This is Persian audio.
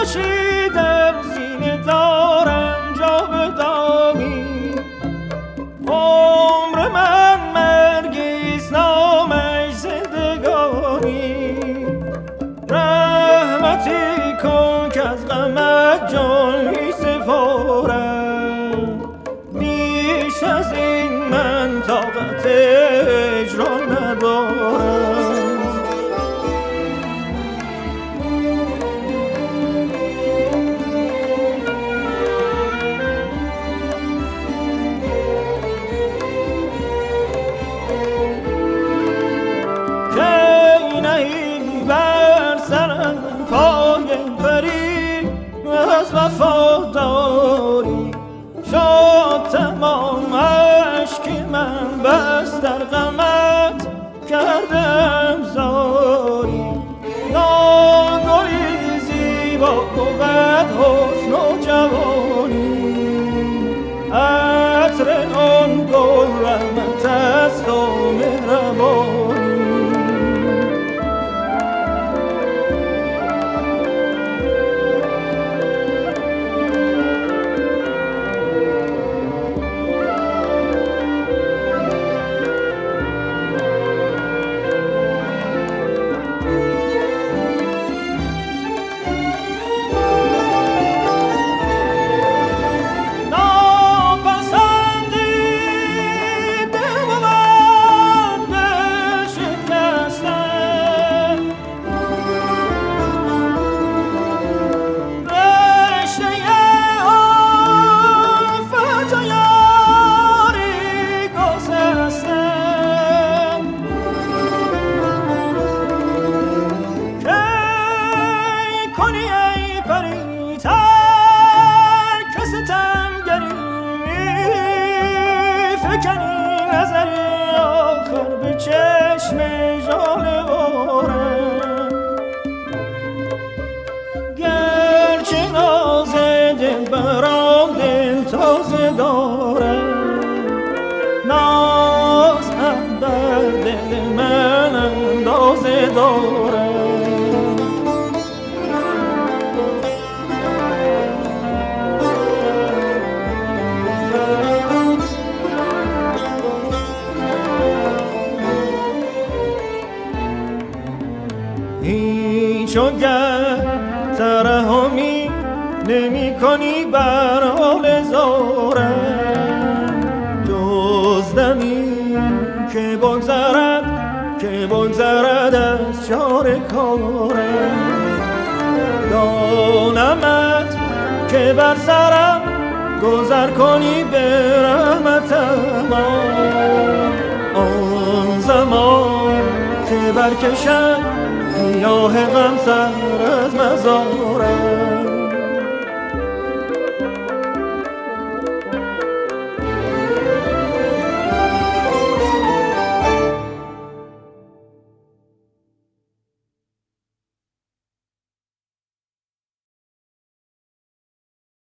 خوشی در سینه دارم جاودانی، عمر من مرگیست نامش زندگانی. رحمتی کن که از غمت جان می سپارم، بیش از این من طاقت اجرا ندارم. از وفاداری شد تمام عشق من، بس در غمت کردم زاری. ناگلی زیبا بود حسن و جوانی، عطر آن گل رحمت است و مهربانی. چشم جانورم گرچه ناز دل برام دل تازه دارم، ناز هم بر دل من اندازه دارم. هیچوگر ترحمی نمی کنی بر حال زارم، جز دمی که بگذرد از چار کارم. دانمت که بر سرم گذر کنی به رحمتم، آن زمان که برکشد گیاه غم سر از مزارم.